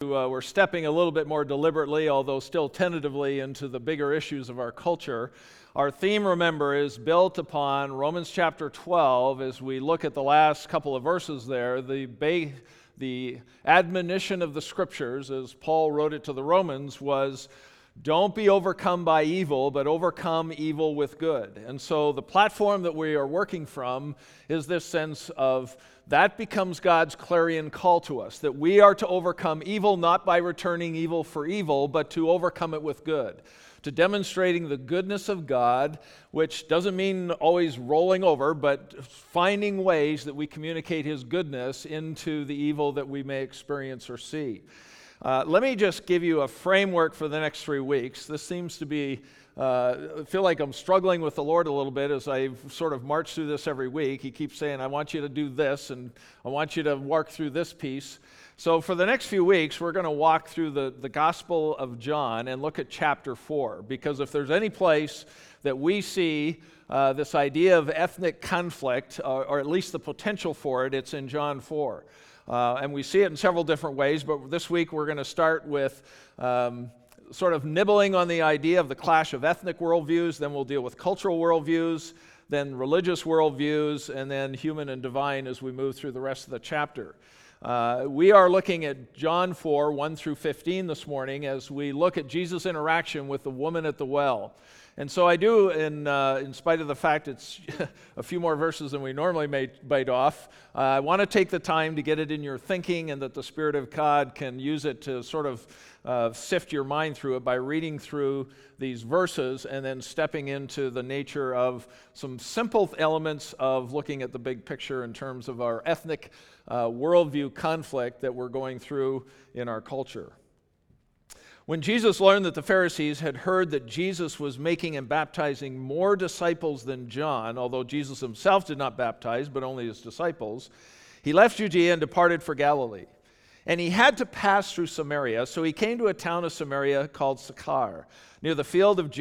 we're stepping a little bit more deliberately, although still tentatively, into the bigger issues of our culture. Our theme, remember, is built upon Romans chapter 12. As we look at the last couple of verses there, the admonition of the Scriptures, as Paul wrote it to the Romans, was, don't be overcome by evil, but overcome evil with good. And so the platform that we are working from is this sense of that becomes God's clarion call to us, that we are to overcome evil not by returning evil for evil, but to overcome it with good, to demonstrating the goodness of God, which doesn't mean always rolling over, but finding ways that we communicate His goodness into the evil that we may experience or see. Let me just give you a framework for the next 3 weeks. This seems to be, I feel like I'm struggling with the Lord a little bit as I sort of march through this every week. He keeps saying, I want you to do this, and I want you to work through this piece. So for the next few weeks, we're going to walk through the Gospel of John and look at chapter 4, because if there's any place that we see this idea of ethnic conflict, or at least the potential for it, it's in John 4. And we see it in several different ways, but this week we're going to start with sort of nibbling on the idea of the clash of ethnic worldviews, then we'll deal with cultural worldviews, then religious worldviews, and then human and divine as we move through the rest of the chapter. We are looking at John 4, 1 through 15 this morning as we look at Jesus' interaction with the woman at the well. And so I do, in spite of the fact it's a few more verses than we normally may bite off, I want to take the time to get it in your thinking and that the Spirit of God can use it to sort of sift your mind through it by reading through these verses and then stepping into the nature of some simple elements of looking at the big picture in terms of our ethnic worldview conflict that we're going through in our culture. When Jesus learned that the Pharisees had heard that Jesus was making and baptizing more disciples than John, although Jesus himself did not baptize, but only his disciples, he left Judea and departed for Galilee. And he had to pass through Samaria, so he came to a town of Samaria called Sychar, near the field that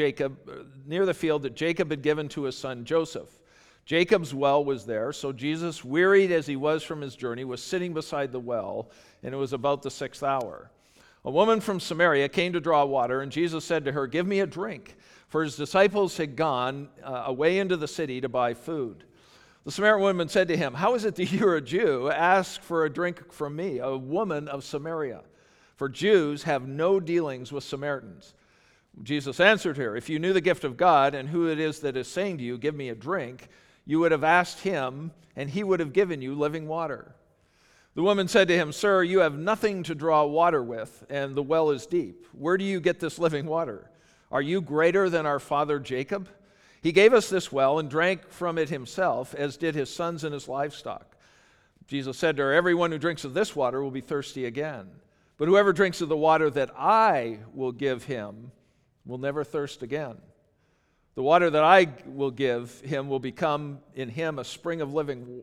Jacob had given to his son Joseph. Jacob's well was there, so Jesus, wearied as he was from his journey, was sitting beside the well, and it was about the 6th hour. A woman from Samaria came to draw water, and Jesus said to her, "Give me a drink," for his disciples had gone away into the city to buy food. The Samaritan woman said to him, "How is it that you are a Jew? Ask for a drink from me, a woman of Samaria. For Jews have no dealings with Samaritans." Jesus answered her, "If you knew the gift of God and who it is that is saying to you, 'Give me a drink,' you would have asked him, and he would have given you living water." The woman said to him, "Sir, you have nothing to draw water with, and the well is deep. Where do you get this living water? Are you greater than our father Jacob? He gave us this well and drank from it himself, as did his sons and his livestock." Jesus said to her, "Everyone who drinks of this water will be thirsty again. But whoever drinks of the water that I will give him will never thirst again. The water that I will give him will become in him a spring of living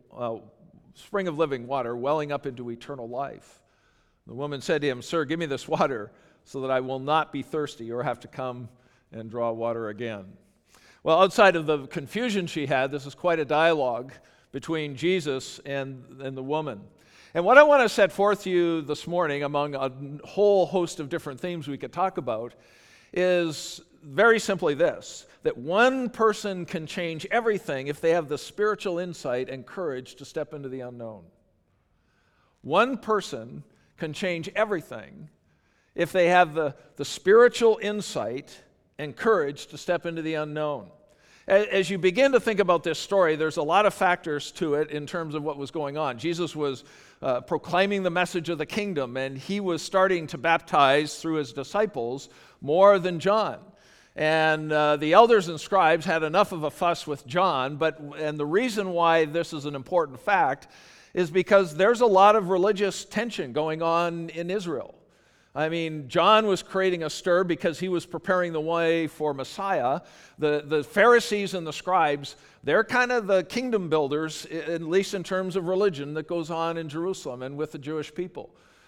water welling up into eternal life." The woman said to him, "Sir, give me this water so that I will not be thirsty or have to come and draw water again." Well, outside of the confusion she had, this is quite a dialogue between Jesus and the woman. And what I want to set forth to you this morning, among a whole host of different themes we could talk about, is very simply this: that one person can change everything if they have the spiritual insight and courage to step into the unknown. One person can change everything if they have the spiritual insight and courage to step into the unknown. As you begin to think about this story, there's a lot of factors to it in terms of what was going on. Jesus was proclaiming the message of the kingdom, and he was starting to baptize through his disciples more than John. And the elders and scribes had enough of a fuss with John, and the reason why this is an important fact is because there's a lot of religious tension going on in Israel. I mean, John was creating a stir because he was preparing the way for Messiah. The Pharisees and the scribes, they're kind of the kingdom builders, at least in terms of religion, that goes on in Jerusalem and with the Jewish people.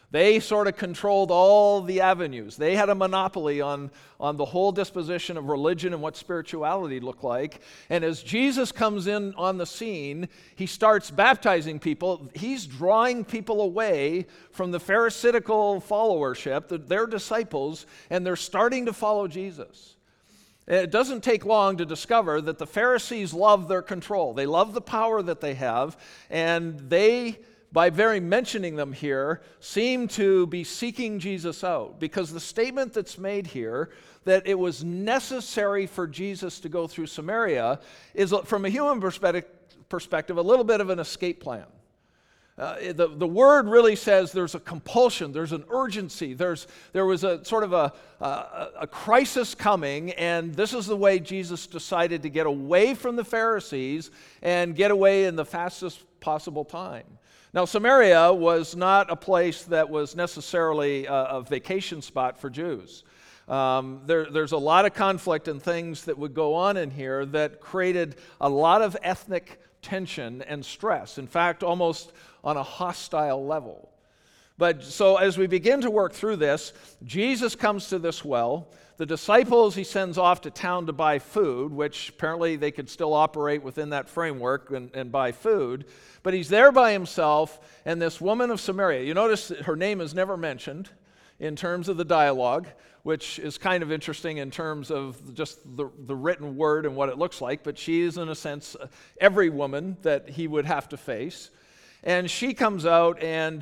They sort of controlled all the avenues. They had a monopoly on the whole disposition of religion and what spirituality looked like. And as Jesus comes in on the scene, he starts baptizing people. He's drawing people away from the Pharisaical followership, their disciples, and they're starting to follow Jesus. It doesn't take long to discover that the Pharisees love their control. They love the power that they have, and they, by very mentioning them here, seem to be seeking Jesus out, because the statement that's made here, that it was necessary for Jesus to go through Samaria, is, from a human perspective, a little bit of an escape plan. The word really says there's a compulsion, there's an urgency, there was a sort of a crisis coming, and this is the way Jesus decided to get away from the Pharisees and get away in the fastest possible time. Now, Samaria was not a place that was necessarily a vacation spot for Jews. There's a lot of conflict and things that would go on in here that created a lot of ethnic tension and stress. In fact, almost on a hostile level. But so as we begin to work through this, Jesus comes to this well. The disciples he sends off to town to buy food, which apparently they could still operate within that framework and buy food. But he's there by himself, and this woman of Samaria, you notice that her name is never mentioned in terms of the dialogue, which is kind of interesting in terms of just the written word and what it looks like, but she is, in a sense, every woman that he would have to face. And she comes out, and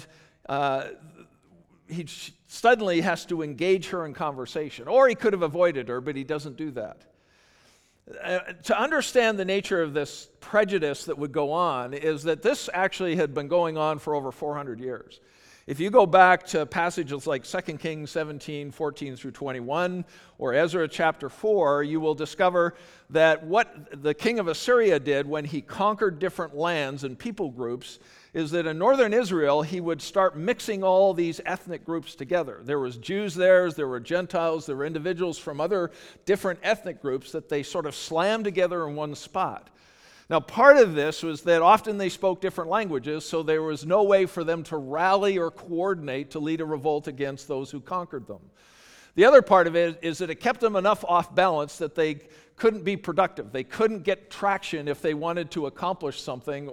he suddenly has to engage her in conversation. Or he could have avoided her, but he doesn't do that. To understand the nature of this prejudice that would go on is that this actually had been going on for over 400 years. If you go back to passages like 2 Kings 17, 14 through 21, or Ezra chapter 4, you will discover that what the king of Assyria did when he conquered different lands and people groups is that in northern Israel, he would start mixing all these ethnic groups together. There was Jews there were Gentiles, there were individuals from other different ethnic groups that they sort of slammed together in one spot. Now, part of this was that often they spoke different languages, so there was no way for them to rally or coordinate to lead a revolt against those who conquered them. The other part of it is that it kept them enough off balance that they couldn't be productive. They couldn't get traction if they wanted to accomplish something,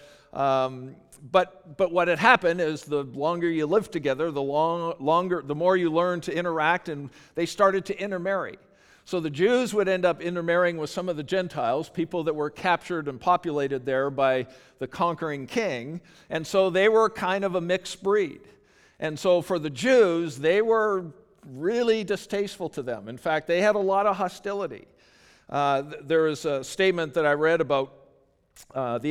but what had happened is the longer you lived together, the more you learned to interact, and they started to intermarry. So the Jews would end up intermarrying with some of the Gentiles, people that were captured and populated there by the conquering king, and so they were kind of a mixed breed. And so for the Jews, they were really distasteful to them. In fact, they had a lot of hostility. There is a statement that I read about the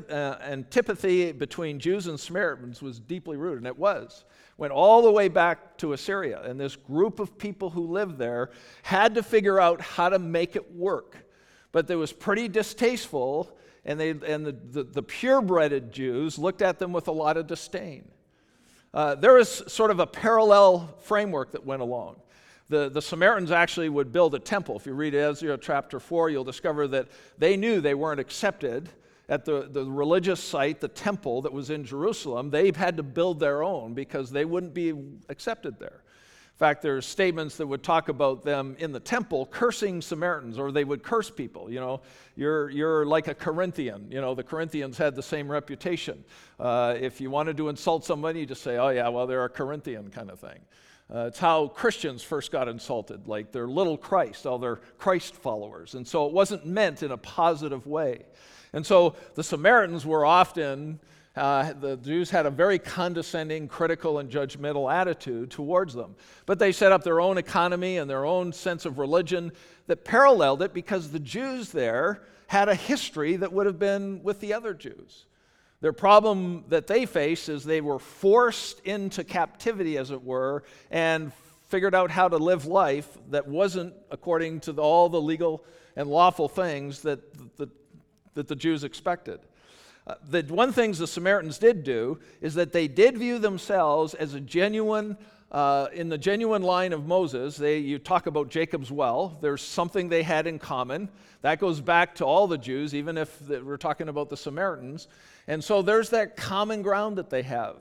antipathy between Jews and Samaritans was deeply rooted, and it was. Went all the way back to Assyria, and this group of people who lived there had to figure out how to make it work. But it was pretty distasteful, and the purebred Jews looked at them with a lot of disdain. There was sort of a parallel framework that went along. The Samaritans actually would build a temple. If you read Ezra chapter 4, you'll discover that they knew they weren't accepted at the religious site, the temple that was in Jerusalem. They had to build their own because they wouldn't be accepted there. In fact, there's statements that would talk about them in the temple cursing Samaritans, or they would curse people. You know, you're like a Corinthian. You know, the Corinthians had the same reputation. If you wanted to insult somebody, you just say, oh yeah, well, they're a Corinthian kind of thing. It's how Christians first got insulted, like they're little Christ, all they're Christ followers. And so it wasn't meant in a positive way. And so the Samaritans were often, the Jews had a very condescending, critical, and judgmental attitude towards them. But they set up their own economy and their own sense of religion that paralleled it, because the Jews there had a history that would have been with the other Jews. Their problem that they faced is they were forced into captivity, as it were, and figured out how to live life that wasn't according to all the legal and lawful things that the Jews expected. The one thing the Samaritans did do is that they did view themselves as a genuine, in the genuine line of Moses. You talk about Jacob's well. There's something they had in common. That goes back to all the Jews, even if we're talking about the Samaritans. And so there's that common ground that they have.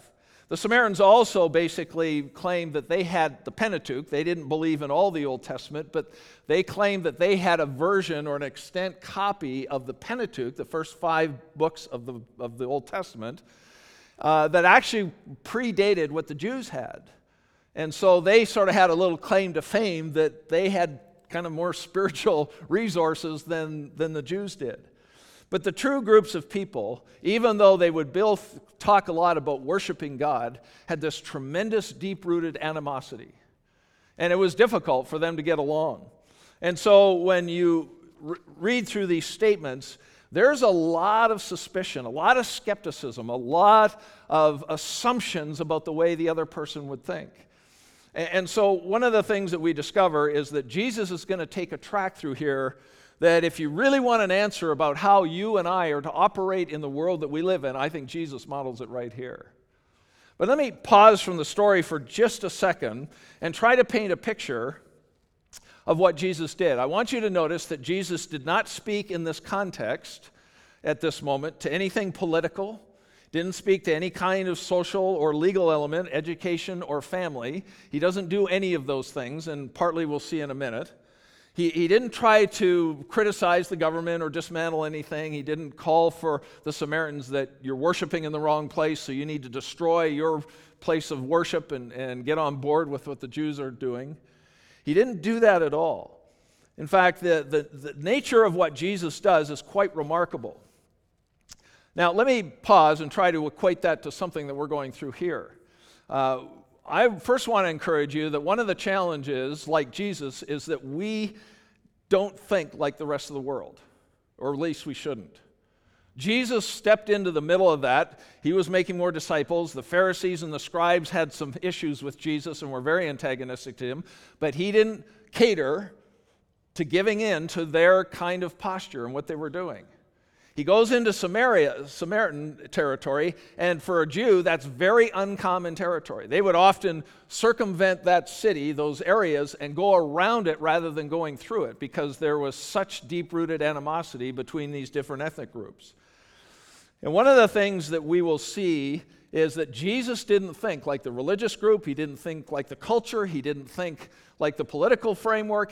The Samaritans also basically claimed that they had the Pentateuch. They didn't believe in all the Old Testament, but they claimed that they had a version or an extant copy of the Pentateuch, the first 5 books of the Old Testament, that actually predated what the Jews had. And so they sort of had a little claim to fame that they had kind of more spiritual resources than the Jews did. But the true groups of people, even though they would both talk a lot about worshiping God, had this tremendous deep-rooted animosity. And it was difficult for them to get along. And so when you read through these statements, there's a lot of suspicion, a lot of skepticism, a lot of assumptions about the way the other person would think. And so one of the things that we discover is that Jesus is going to take a track through here that if you really want an answer about how you and I are to operate in the world that we live in, I think Jesus models it right here. But let me pause from the story for just a second and try to paint a picture of what Jesus did. I want you to notice that Jesus did not speak in this context at this moment to anything political, didn't speak to any kind of social or legal element, education or family. He doesn't do any of those things, and partly we'll see in a minute. He didn't try to criticize the government or dismantle anything. He didn't call for the Samaritans that you're worshiping in the wrong place, so you need to destroy your place of worship and get on board with what the Jews are doing. He didn't do that at all. In fact, the nature of what Jesus does is quite remarkable. Now, let me pause and try to equate that to something that we're going through here. I first want to encourage you that one of the challenges, like Jesus, is that we don't think like the rest of the world, or at least we shouldn't. Jesus stepped into the middle of that. He was making more disciples. The Pharisees and the scribes had some issues with Jesus and were very antagonistic to him, but he didn't cater to giving in to their kind of posture and what they were doing. He goes into Samaritan territory, and for a Jew, that's very uncommon territory. They would often circumvent that city, those areas, and go around it rather than going through it because there was such deep-rooted animosity between these different ethnic groups. And one of the things that we will see is that Jesus didn't think like the religious group, he didn't think like the culture, he didn't think like the political framework,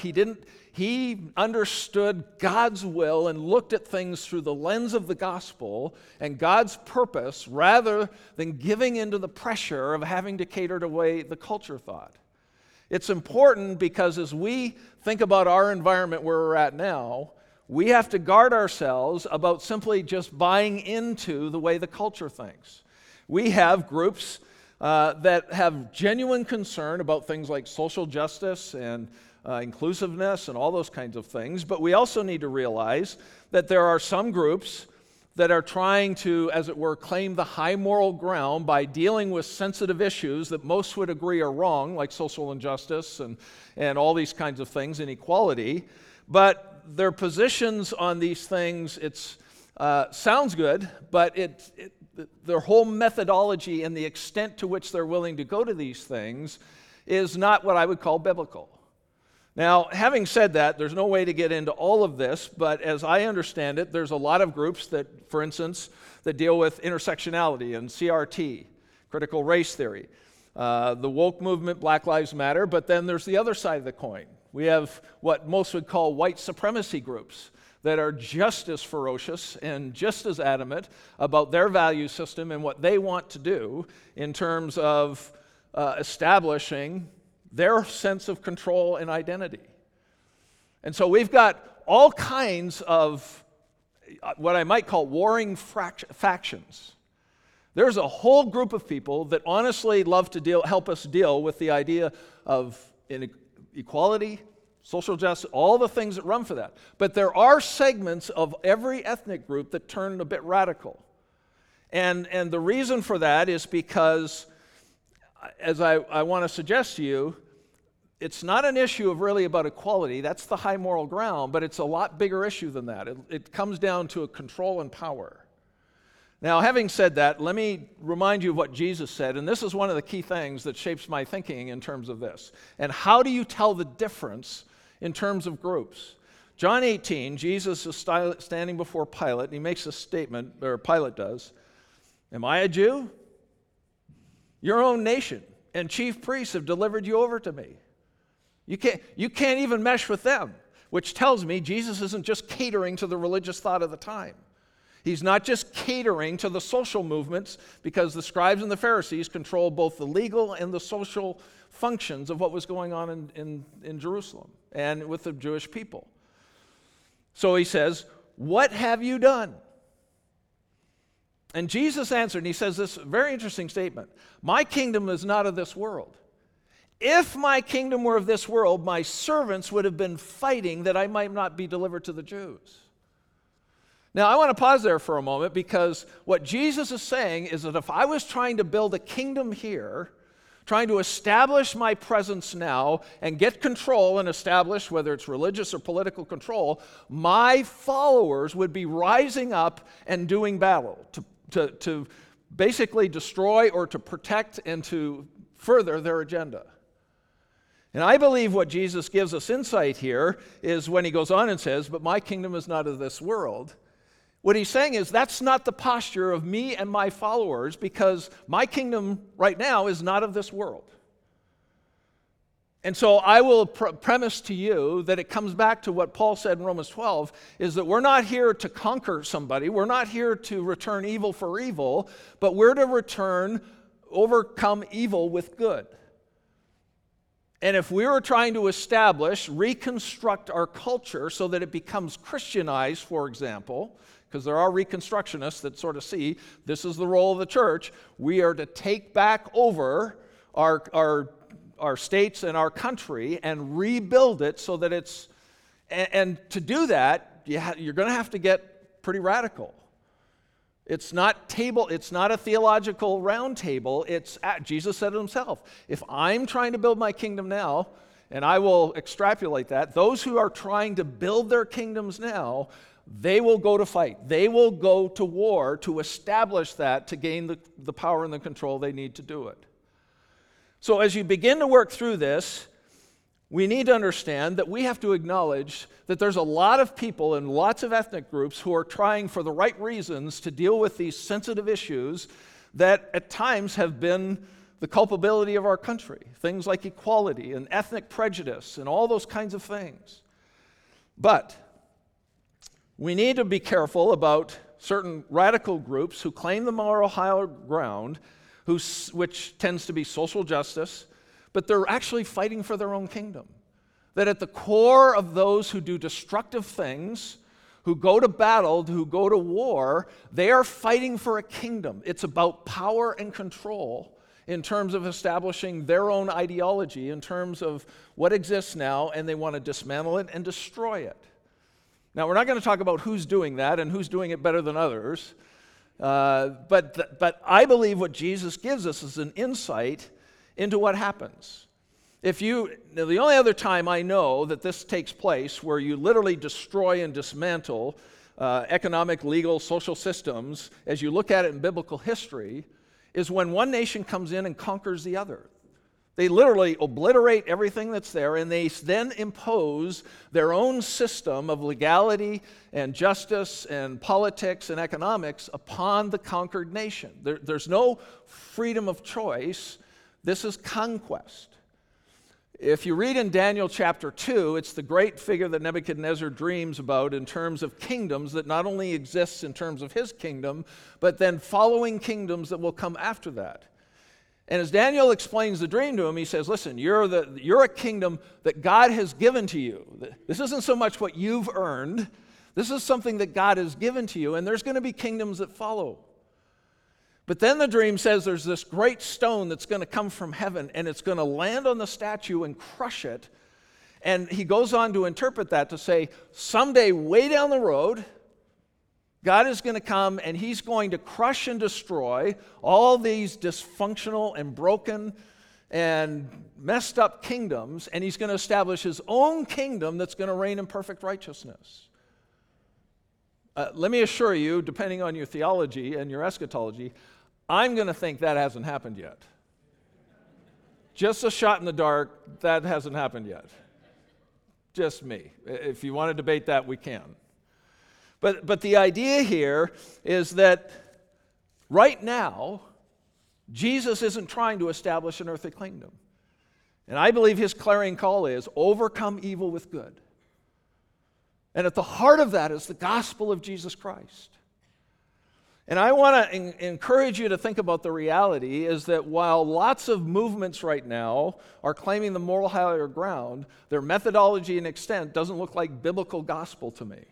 he understood God's will and looked at things through the lens of the gospel and God's purpose rather than giving into the pressure of having to cater to the way the culture thought. It's important because as we think about our environment where we're at now, we have to guard ourselves about simply just buying into the way the culture thinks. We have groups that have genuine concern about things like social justice and inclusiveness and all those kinds of things, but we also need to realize that there are some groups that are trying to, as it were, claim the high moral ground by dealing with sensitive issues that most would agree are wrong, like social injustice and all these kinds of things, inequality. But their positions on these things, sounds good, but their whole methodology and the extent to which they're willing to go to these things is not what I would call biblical. Now, having said that, there's no way to get into all of this, but as I understand it, there's a lot of groups that, for instance, that deal with intersectionality and CRT, critical race theory, the woke movement, Black Lives Matter, but then there's the other side of the coin. We have what most would call white supremacy groups that are just as ferocious and just as adamant about their value system and what they want to do in terms of establishing their sense of control and identity. And so we've got all kinds of what I might call warring factions. There's a whole group of people that honestly love to help us deal with the idea of equality, social justice, all the things that run for that. But there are segments of every ethnic group that turn a bit radical. And the reason for that is because, as I want to suggest to you, it's not an issue of really about equality. That's the high moral ground, but it's a lot bigger issue than that. It comes down to a control and power. Now, having said that, let me remind you of what Jesus said, and this is one of the key things that shapes my thinking in terms of this. And how do you tell the difference in terms of groups? John 18, Jesus is standing before Pilate, and he makes a statement, or Pilate does, "Am I a Jew? Your own nation and chief priests have delivered you over to me. You can't even mesh with them, which tells me Jesus isn't just catering to the religious thought of the time. He's not just catering to the social movements, because the scribes and the Pharisees control both the legal and the social functions of what was going on in Jerusalem and with the Jewish people. So he says, "What have you done?" And Jesus answered, and he says this very interesting statement: "My kingdom is not of this world. If my kingdom were of this world, my servants would have been fighting that I might not be delivered to the Jews." Now, I want to pause there for a moment, because what Jesus is saying is that if I was trying to build a kingdom here, trying to establish my presence now and get control and establish, whether it's religious or political control, my followers would be rising up and doing battle to basically destroy or to protect and to further their agenda. And I believe what Jesus gives us insight here is when he goes on and says, "But my kingdom is not of this world." What he's saying is that's not the posture of me and my followers, because my kingdom right now is not of this world. And so I will premise to you that it comes back to what Paul said in Romans 12, is that we're not here to conquer somebody. We're not here to return evil for evil, but we're to overcome evil with good. And if we were trying to reconstruct our culture so that it becomes Christianized, for example, because there are reconstructionists that sort of see this is the role of the church, we are to take back over our states and our country and rebuild it so that it's, and to do that, you're going to have to get pretty radical. It's not a theological round table. Jesus said it himself. If I'm trying to build my kingdom now, and I will extrapolate that, those who are trying to build their kingdoms now, they will go to fight. They will go to war to establish that, to gain the power and the control they need to do it. So as you begin to work through this, we need to understand that we have to acknowledge that there's a lot of people and lots of ethnic groups who are trying for the right reasons to deal with these sensitive issues that at times have been the culpability of our country. Things like equality and ethnic prejudice and all those kinds of things. But we need to be careful about certain radical groups who claim the moral higher ground, which tends to be social justice, but they're actually fighting for their own kingdom. That at the core of those who do destructive things, who go to battle, who go to war, they are fighting for a kingdom. It's about power and control in terms of establishing their own ideology, in terms of what exists now, and they want to dismantle it and destroy it. Now, we're not going to talk about who's doing that and who's doing it better than others, but I believe what Jesus gives us is an insight into what happens. The only other time I know that this takes place, where you literally destroy and dismantle economic, legal, social systems, as you look at it in biblical history, is when one nation comes in and conquers the other. They literally obliterate everything that's there, and they then impose their own system of legality and justice and politics and economics upon the conquered nation. There's no freedom of choice. This is conquest. If you read in Daniel chapter 2, it's the great figure that Nebuchadnezzar dreams about in terms of kingdoms that not only exists in terms of his kingdom, but then following kingdoms that will come after that. And as Daniel explains the dream to him, he says, listen, you're a kingdom that God has given to you. This isn't so much what you've earned. This is something that God has given to you, and there's going to be kingdoms that follow. But then the dream says there's this great stone that's going to come from heaven, and it's going to land on the statue and crush it. And he goes on to interpret that to say, someday way down the road, God is going to come and he's going to crush and destroy all these dysfunctional and broken and messed up kingdoms, and he's going to establish his own kingdom that's going to reign in perfect righteousness. Let me assure you, depending on your theology and your eschatology, I'm going to think that hasn't happened yet. Just a shot in the dark, that hasn't happened yet. Just me. If you want to debate that, we can. But the idea here is that right now, Jesus isn't trying to establish an earthly kingdom. And I believe his clarion call is, overcome evil with good. And at the heart of that is the gospel of Jesus Christ. And I want to encourage you to think about the reality is that while lots of movements right now are claiming the moral higher ground, their methodology and extent doesn't look like biblical gospel to me.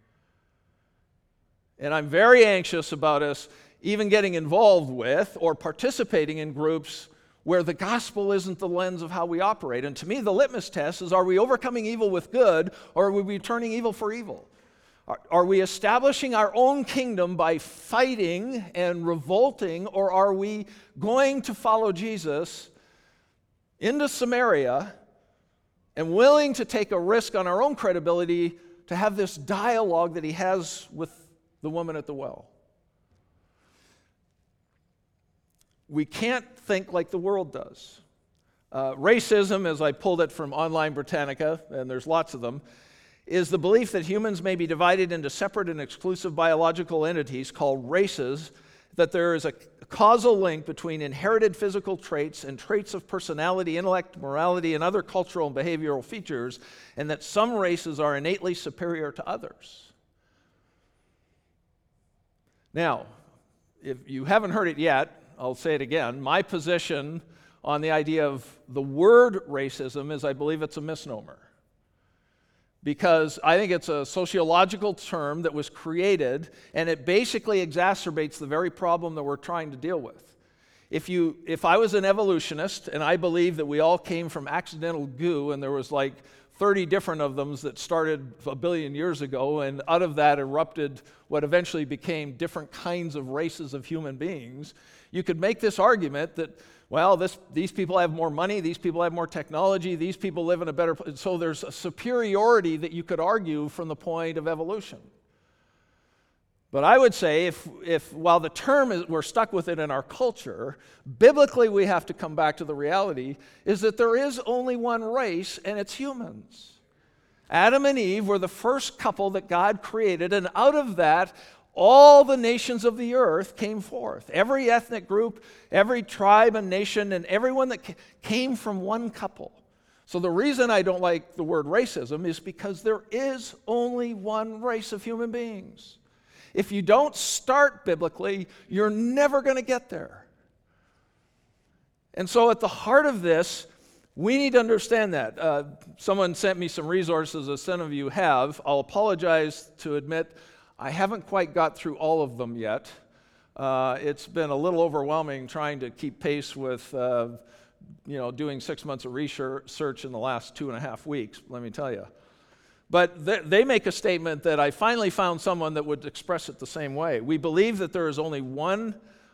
And I'm very anxious about us even getting involved with or participating in groups where the gospel isn't the lens of how we operate. And to me, the litmus test is, are we overcoming evil with good, or are we turning evil for evil? Are we establishing our own kingdom by fighting and revolting, or are we going to follow Jesus into Samaria and willing to take a risk on our own credibility to have this dialogue that he has with the woman at the well? We can't think like the world does. Racism, as I pulled it from Online Britannica, and there's lots of them, is the belief that humans may be divided into separate and exclusive biological entities called races, that there is a causal link between inherited physical traits and traits of personality, intellect, morality, and other cultural and behavioral features, and that some races are innately superior to others. Now, if you haven't heard it yet, I'll say it again. My position on the idea of the word racism is I believe it's a misnomer. Because I think it's a sociological term that was created, and it basically exacerbates the very problem that we're trying to deal with. If I was an evolutionist, and I believe that we all came from accidental goo, and there was like 30 different of them that started a billion years ago, and out of that erupted what eventually became different kinds of races of human beings, you could make this argument that, well, these people have more money, these people have more technology, these people live in a better place. So there's a superiority that you could argue from the point of evolution. But I would say if while the term is, we're stuck with it in our culture, biblically we have to come back to the reality is that there is only one race, and it's humans. Adam and Eve were the first couple that God created, and out of that, all the nations of the earth came forth. Every ethnic group, every tribe and nation, and everyone that came from one couple. So the reason I don't like the word racism is because there is only one race of human beings. If you don't start biblically, you're never going to get there. And so at the heart of this, we need to understand that. Someone sent me some resources, as some of you have. I'll apologize to admit I haven't quite got through all of them yet. It's been a little overwhelming trying to keep pace with doing 6 months of research in the last 2.5 weeks, let me tell you. But they make a statement that I finally found someone that would express it the same way. We believe that there is only one,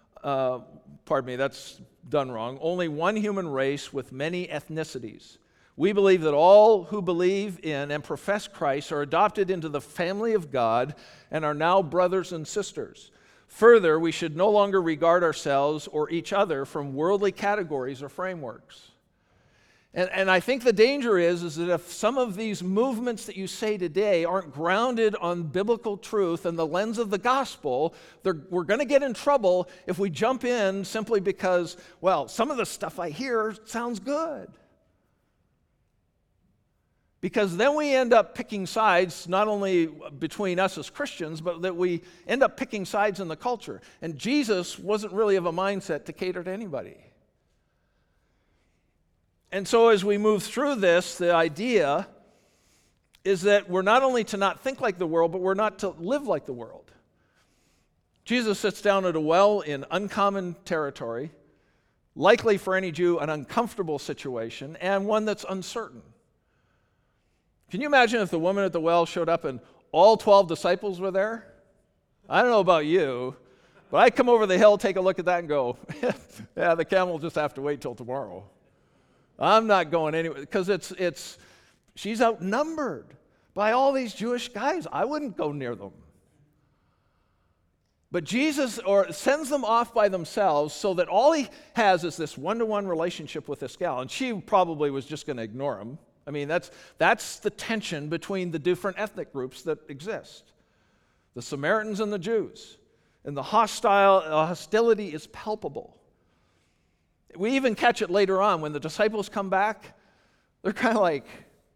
that's done wrong, only one human race with many ethnicities. We believe that all who believe in and profess Christ are adopted into the family of God and are now brothers and sisters. Further, we should no longer regard ourselves or each other from worldly categories or frameworks. And I think the danger is that if some of these movements that you say today aren't grounded on biblical truth and the lens of the gospel, we're going to get in trouble if we jump in simply because, well, some of the stuff I hear sounds good. Because then we end up picking sides, not only between us as Christians, but that we end up picking sides in the culture. And Jesus wasn't really of a mindset to cater to anybody. And so as we move through this, the idea is that we're not only to not think like the world, but we're not to live like the world. Jesus sits down at a well in uncommon territory, likely for any Jew an uncomfortable situation, and one that's uncertain. Can you imagine if the woman at the well showed up and all 12 disciples were there? I don't know about you, but I'd come over the hill, take a look at that, and go, yeah, the camel will just have to wait till tomorrow. I'm not going anywhere, because she's outnumbered by all these Jewish guys. I wouldn't go near them. But Jesus sends them off by themselves so that all he has is this one-to-one relationship with this gal, and she probably was just going to ignore him. I mean, that's the tension between the different ethnic groups that exist. The Samaritans and the Jews. And the hostility is palpable. We even catch it later on when the disciples come back. They're kind of like,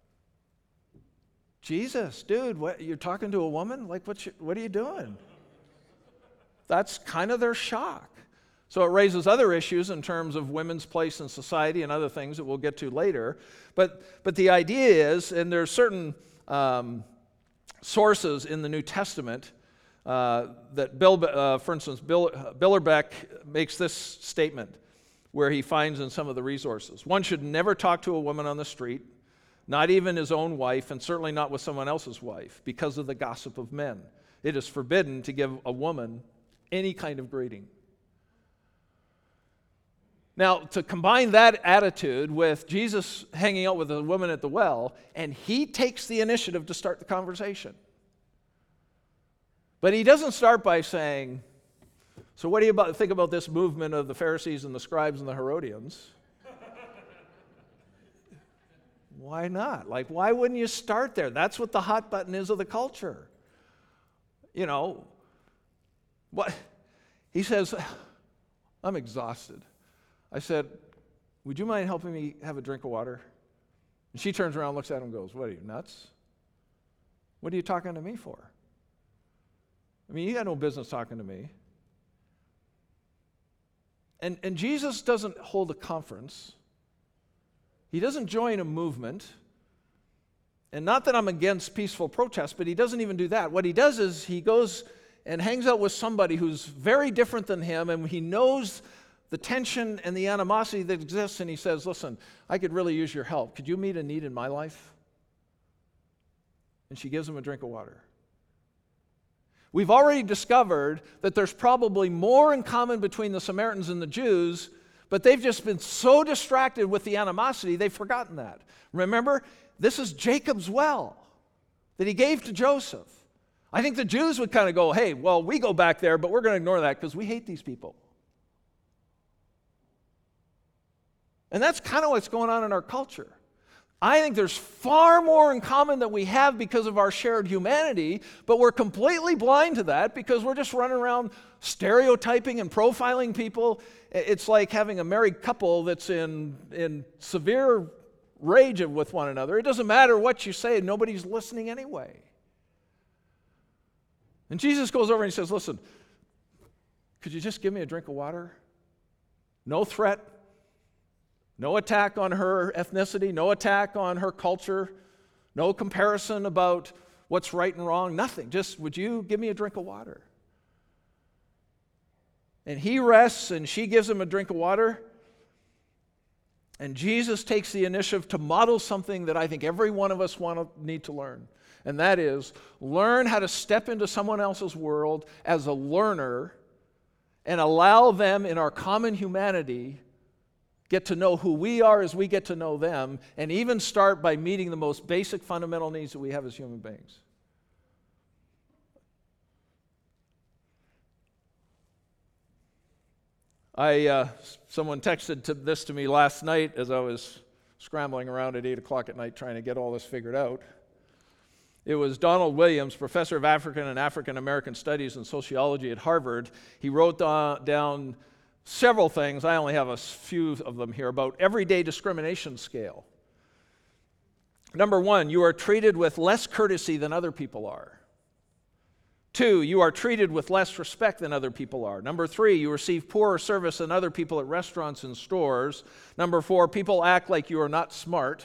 Jesus, dude, what, you're talking to a woman? Like, what are you doing? That's kind of their shock. So it raises other issues in terms of women's place in society and other things that we'll get to later. But the idea is, and there are certain sources in the New Testament that for instance, Billerbeck makes this statement where he finds in some of the resources. One should never talk to a woman on the street, not even his own wife, and certainly not with someone else's wife, because of the gossip of men. It is forbidden to give a woman any kind of greeting. Now, to combine that attitude with Jesus hanging out with a woman at the well, and he takes the initiative to start the conversation. But he doesn't start by saying, so what do you think about this movement of the Pharisees and the scribes and the Herodians? Why not? Like, why wouldn't you start there? That's what the hot button is of the culture. You know, what? He says, I'm exhausted. I said, would you mind helping me have a drink of water? And she turns around, looks at him and goes, what are you, nuts? What are you talking to me for? I mean, you got no business talking to me. And Jesus doesn't hold a conference. He doesn't join a movement. And not that I'm against peaceful protest, but he doesn't even do that. What he does is he goes and hangs out with somebody who's very different than him, and he knows the tension and the animosity that exists, and he says, listen, I could really use your help. Could you meet a need in my life? And she gives him a drink of water. We've already discovered that there's probably more in common between the Samaritans and the Jews, but they've just been so distracted with the animosity, they've forgotten that. Remember, this is Jacob's well that he gave to Joseph. I think the Jews would kind of go, hey, well, we go back there, but we're going to ignore that because we hate these people. And that's kind of what's going on in our culture. I think there's far more in common that we have because of our shared humanity, but we're completely blind to that because we're just running around stereotyping and profiling people. It's like having a married couple that's in severe rage with one another. It doesn't matter what you say, nobody's listening anyway. And Jesus goes over and he says, listen, could you just give me a drink of water? No threat. No attack on her ethnicity, no attack on her culture, no comparison about what's right and wrong, nothing. Just, would you give me a drink of water? And he rests and she gives him a drink of water. And Jesus takes the initiative to model something that I think every one of us need to learn. And that is, learn how to step into someone else's world as a learner and allow them in our common humanity get to know who we are as we get to know them, and even start by meeting the most basic fundamental needs that we have as human beings. Someone texted this to me last night as I was scrambling around at 8 o'clock at night trying to get all this figured out. It was Donald Williams, professor of African and African American Studies and Sociology at Harvard. He wrote down several things, I only have a few of them here, about everyday discrimination scale. Number 1, you are treated with less courtesy than other people are. 2, you are treated with less respect than other people are. Number 3, you receive poorer service than other people at restaurants and stores. Number 4, people act like you are not smart.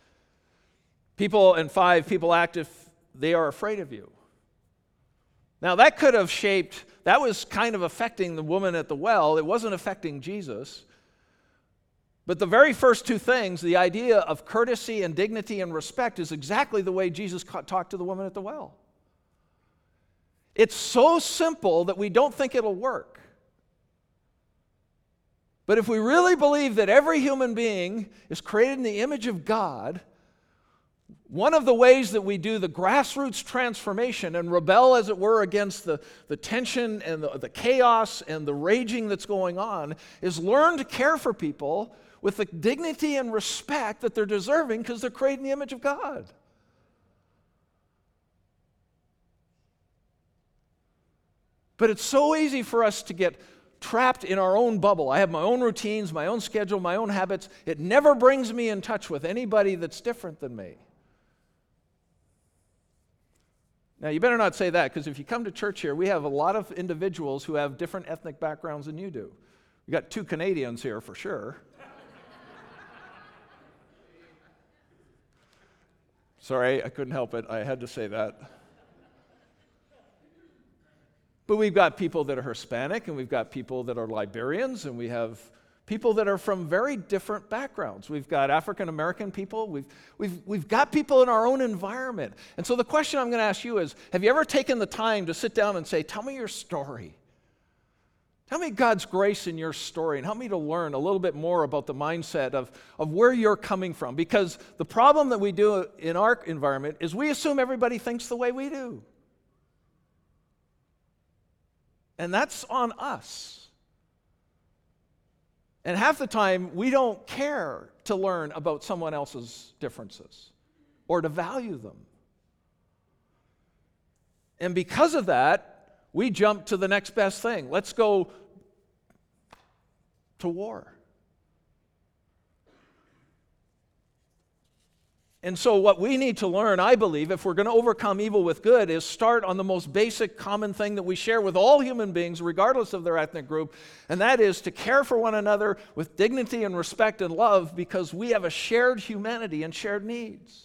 5, people act if they are afraid of you. Now that was kind of affecting the woman at the well. It wasn't affecting Jesus. But the very first two things, the idea of courtesy and dignity and respect, is exactly the way Jesus talked to the woman at the well. It's so simple that we don't think it'll work. But if we really believe that every human being is created in the image of God, one of the ways that we do the grassroots transformation and rebel, as it were, against the tension and the chaos and the raging that's going on is learn to care for people with the dignity and respect that they're deserving because they're created in the image of God. But it's so easy for us to get trapped in our own bubble. I have my own routines, my own schedule, my own habits. It never brings me in touch with anybody that's different than me. Now, you better not say that, because if you come to church here, we have a lot of individuals who have different ethnic backgrounds than you do. We got 2 Canadians here for sure. Sorry, I couldn't help it. I had to say that. But we've got people that are Hispanic, and we've got people that are Liberians, and we have people that are from very different backgrounds. We've got African American people. We've got people in our own environment. And so the question I'm going to ask you is, have you ever taken the time to sit down and say, tell me your story? Tell me God's grace in your story, and help me to learn a little bit more about the mindset of where you're coming from. Because the problem that we do in our environment is we assume everybody thinks the way we do. And that's on us. And half the time, we don't care to learn about someone else's differences or to value them. And because of that, we jump to the next best thing. Let's go to war. And so what we need to learn, I believe, if we're going to overcome evil with good, is start on the most basic common thing that we share with all human beings, regardless of their ethnic group, and that is to care for one another with dignity and respect and love, because we have a shared humanity and shared needs.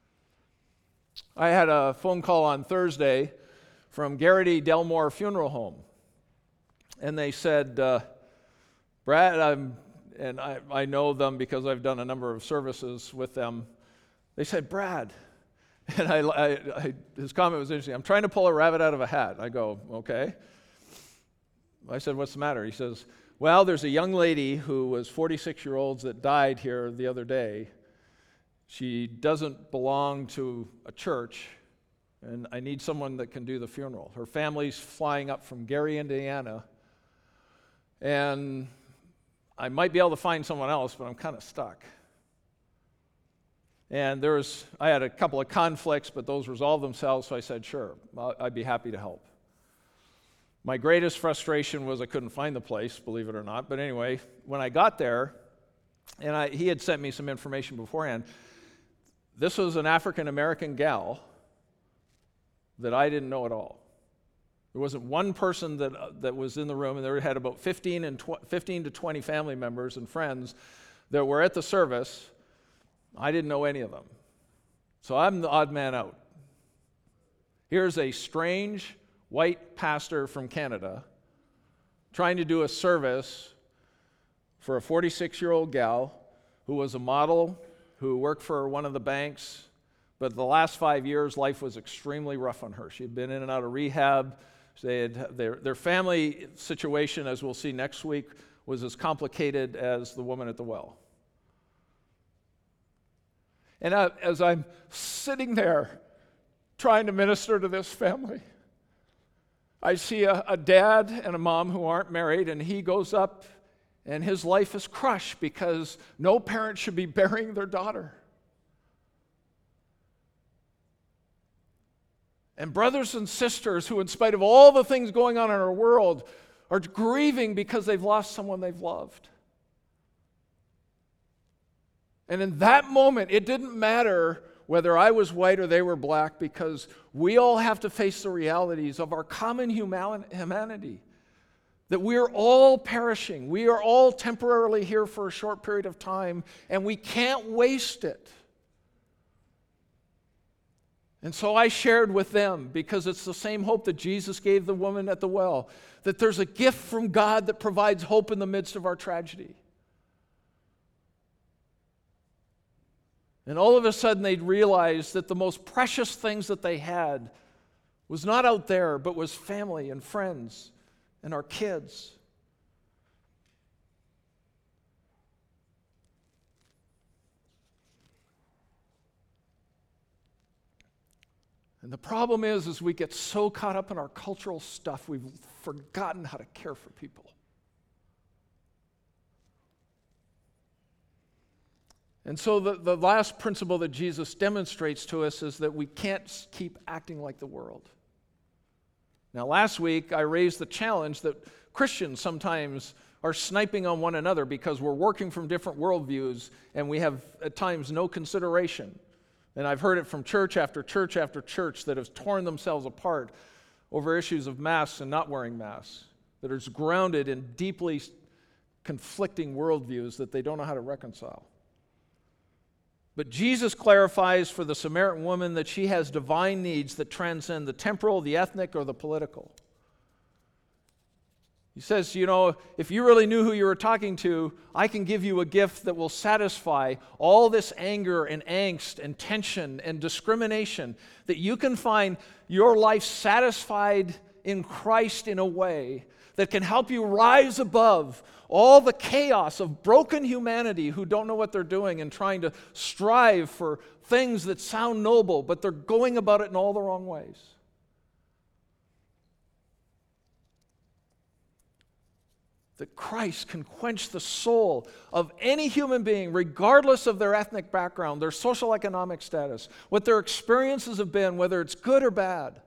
I had a phone call on Thursday from Garrity Delmore Funeral Home, and they said, Brad, I know them because I've done a number of services with them. They said, Brad, and his comment was interesting. I'm trying to pull a rabbit out of a hat. I go, okay. I said, what's the matter? He says, well, there's a young lady who was 46 years old that died here the other day. She doesn't belong to a church, and I need someone that can do the funeral. Her family's flying up from Gary, Indiana, and I might be able to find someone else, but I'm kind of stuck. And I had a couple of conflicts, but those resolved themselves, so I said, sure, I'd be happy to help. My greatest frustration was I couldn't find the place, believe it or not. But anyway, when I got there, and he had sent me some information beforehand, this was an African-American gal that I didn't know at all. There wasn't one person that was in the room, and they had about 15 to 20 family members and friends that were at the service. I didn't know any of them. So I'm the odd man out. Here's a strange white pastor from Canada trying to do a service for a 46-year-old gal who was a model, who worked for one of the banks, but the last 5 years, life was extremely rough on her. She'd been in and out of rehab. Their family situation, as we'll see next week, was as complicated as the woman at the well. And as I'm sitting there trying to minister to this family, I see a dad and a mom who aren't married, and he goes up, and his life is crushed because no parent should be burying their daughter. And brothers and sisters who, in spite of all the things going on in our world, are grieving because they've lost someone they've loved. And in that moment, it didn't matter whether I was white or they were black, because we all have to face the realities of our common humanity, that we're all perishing. We are all temporarily here for a short period of time, and we can't waste it. And so I shared with them, because it's the same hope that Jesus gave the woman at the well, that there's a gift from God that provides hope in the midst of our tragedy. And all of a sudden they'd realize that the most precious things that they had was not out there, but was family and friends and our kids. And the problem is we get so caught up in our cultural stuff, we've forgotten how to care for people. And so the last principle that Jesus demonstrates to us is that we can't keep acting like the world. Now, last week, I raised the challenge that Christians sometimes are sniping on one another because we're working from different worldviews and we have at times no consideration. And I've heard it from church after church after church that have torn themselves apart over issues of masks and not wearing masks, that are grounded in deeply conflicting worldviews that they don't know how to reconcile. But Jesus clarifies for the Samaritan woman that she has divine needs that transcend the temporal, the ethnic, or the political. He says, if you really knew who you were talking to, I can give you a gift that will satisfy all this anger and angst and tension and discrimination, that you can find your life satisfied in Christ in a way that can help you rise above all the chaos of broken humanity who don't know what they're doing and trying to strive for things that sound noble, but they're going about it in all the wrong ways. That Christ can quench the soul of any human being, regardless of their ethnic background, their social economic status, what their experiences have been, whether it's good or bad.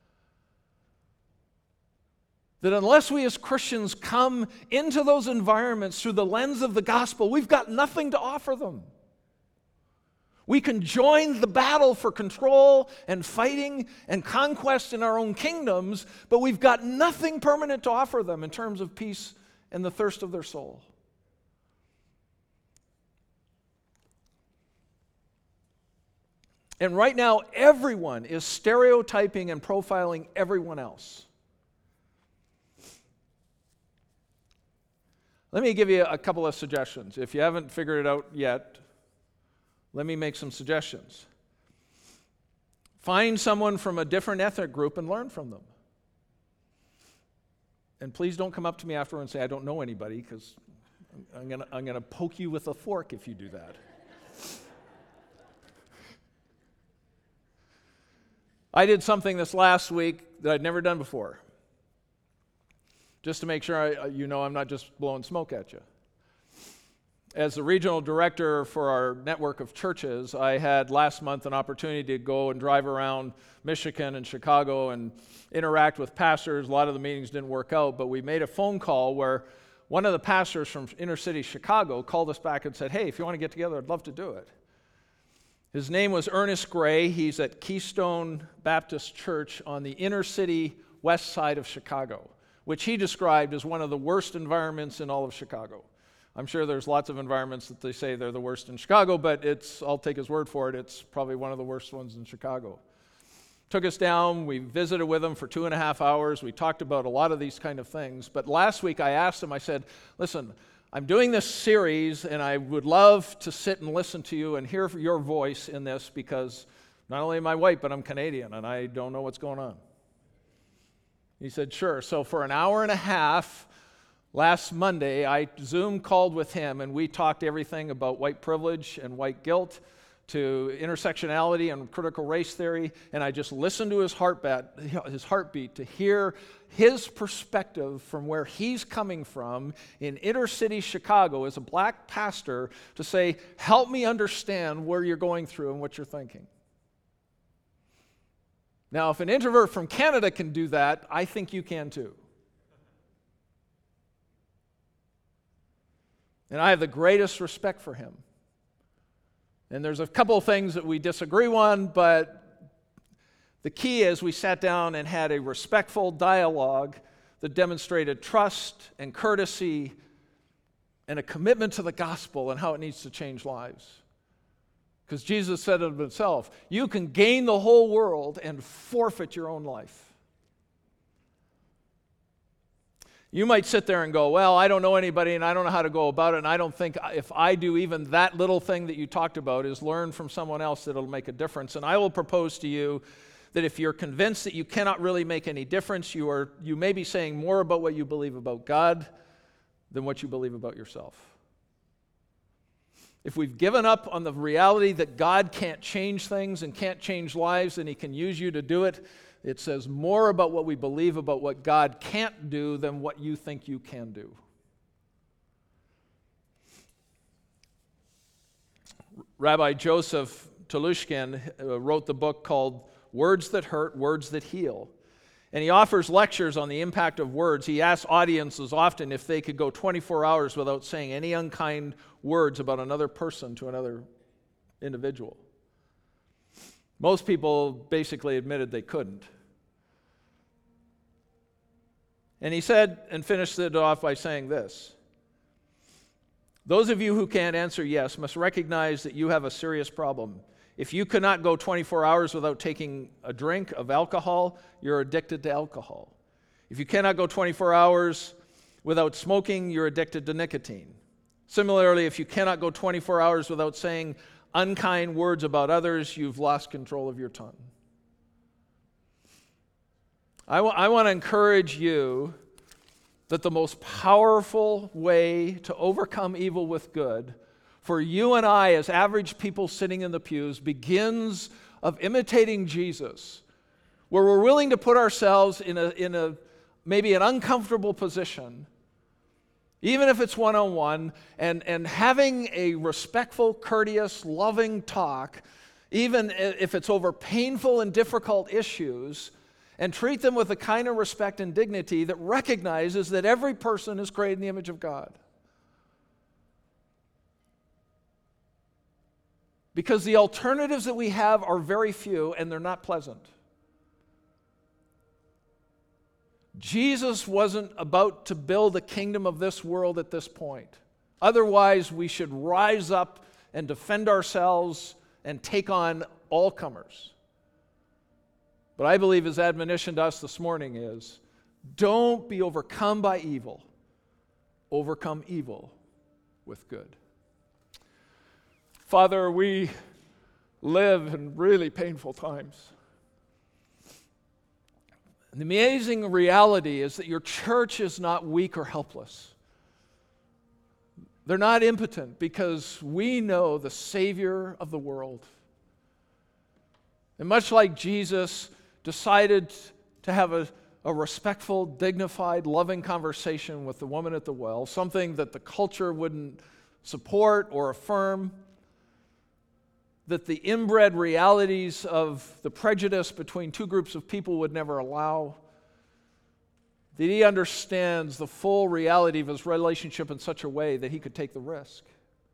That unless we as Christians come into those environments through the lens of the gospel, we've got nothing to offer them. We can join the battle for control and fighting and conquest in our own kingdoms, but we've got nothing permanent to offer them in terms of peace and the thirst of their soul. And right now, everyone is stereotyping and profiling everyone else. Let me give you a couple of suggestions. If you haven't figured it out yet, let me make some suggestions. Find someone from a different ethnic group and learn from them. And please don't come up to me after and say, I don't know anybody, because I'm gonna poke you with a fork if you do that. I did something this last week that I'd never done before, just to make sure I'm not just blowing smoke at you. As the regional director for our network of churches, I had last month an opportunity to go and drive around Michigan and Chicago and interact with pastors. A lot of the meetings didn't work out, but we made a phone call where one of the pastors from inner city Chicago called us back and said, hey, if you want to get together, I'd love to do it. His name was Ernest Gray. He's at Keystone Baptist Church on the inner city west side of Chicago, which he described as one of the worst environments in all of Chicago. I'm sure there's lots of environments that they say they're the worst in Chicago, but I'll take his word for it, it's probably one of the worst ones in Chicago. Took us down, we visited with him for 2.5 hours, we talked about a lot of these kind of things, but last week I asked him, I said, listen, I'm doing this series and I would love to sit and listen to you and hear your voice in this because not only am I white, but I'm Canadian and I don't know what's going on. He said, sure. So for an hour and a half, last Monday, I Zoom called with him and we talked everything about white privilege and white guilt to intersectionality and critical race theory, and I just listened to his heartbeat to hear his perspective from where he's coming from in inner city Chicago as a black pastor to say, help me understand where you're going through and what you're thinking. Now, if an introvert from Canada can do that, I think you can too. And I have the greatest respect for him. And there's a couple of things that we disagree on, but the key is we sat down and had a respectful dialogue that demonstrated trust and courtesy and a commitment to the gospel and how it needs to change lives. Because Jesus said it himself, you can gain the whole world and forfeit your own life. You might sit there and go, well, I don't know anybody and I don't know how to go about it, and I don't think if I do even that little thing that you talked about is learn from someone else that it'll make a difference. And I will propose to you that if you're convinced that you cannot really make any difference, you may be saying more about what you believe about God than what you believe about yourself. If we've given up on the reality that God can't change things and can't change lives and He can use you to do it, it says more about what we believe about what God can't do than what you think you can do. Rabbi Joseph Telushkin wrote the book called Words That Hurt, Words That Heal. And he offers lectures on the impact of words. He asks audiences often if they could go 24 hours without saying any unkind words about another person to another individual. Most people basically admitted they couldn't. And he said, and finished it off by saying this: those of you who can't answer yes must recognize that you have a serious problem. If you cannot go 24 hours without taking a drink of alcohol, you're addicted to alcohol. If you cannot go 24 hours without smoking, you're addicted to nicotine. Similarly, if you cannot go 24 hours without saying unkind words about others, you've lost control of your tongue. I want to encourage you that the most powerful way to overcome evil with good for you and I as average people sitting in the pews begins of imitating Jesus, where we're willing to put ourselves in a maybe an uncomfortable position, even if it's one-on-one, and having a respectful, courteous, loving talk, even if it's over painful and difficult issues, and treat them with the kind of respect and dignity that recognizes that every person is created in the image of God. Because the alternatives that we have are very few and they're not pleasant. Jesus wasn't about to build a kingdom of this world at this point. Otherwise, we should rise up and defend ourselves and take on all comers. But I believe his admonition to us this morning is, don't be overcome by evil. Overcome evil with good. Father, we live in really painful times. And the amazing reality is that your church is not weak or helpless. They're not impotent because we know the Savior of the world. And much like Jesus decided to have a respectful, dignified, loving conversation with the woman at the well, something that the culture wouldn't support or affirm, that the inbred realities of the prejudice between two groups of people would never allow, that he understands the full reality of his relationship in such a way that he could take the risk.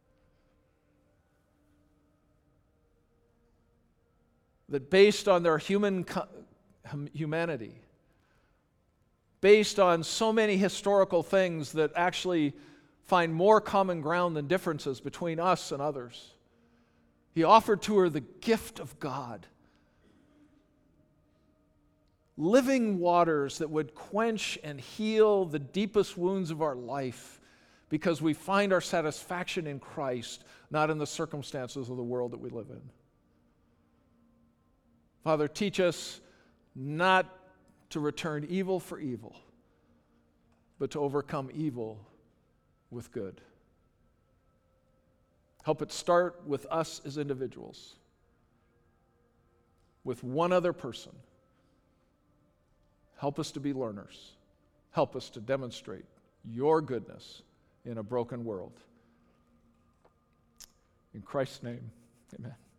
That based on their humanity, based on so many historical things that actually find more common ground than differences between us and others, he offered to her the gift of God. Living waters that would quench and heal the deepest wounds of our life because we find our satisfaction in Christ, not in the circumstances of the world that we live in. Father, teach us not to return evil for evil, but to overcome evil with good. Help it start with us as individuals, with one other person. Help us to be learners. Help us to demonstrate your goodness in a broken world. In Christ's name, amen.